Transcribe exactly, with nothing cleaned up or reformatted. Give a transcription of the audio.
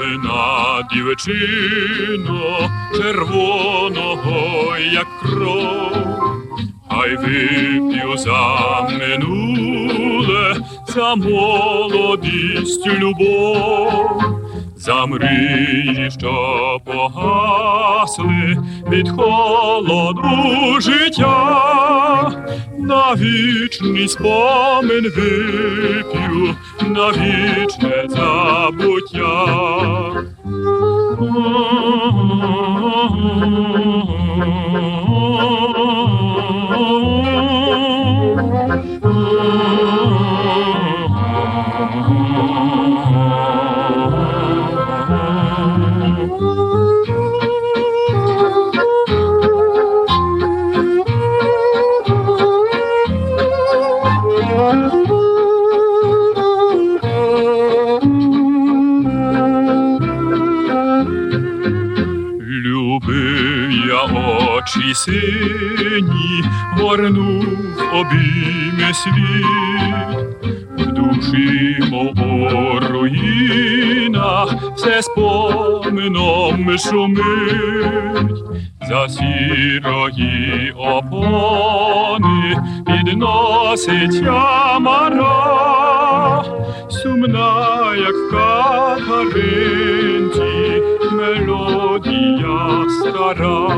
Юна дівчино, червоного, як кров, хай вип'ю за минуле, за молодість любов, за мрії, що погасли від холоду життя, на вічний спомин вип'ю, на вічне забуття. Любив я очі сині, горнув обійми світ, в душі, мов у руїнах, все спомином шумить. За сірої опони підноситься мара, сумна, як в Катеринці, мелодія стара.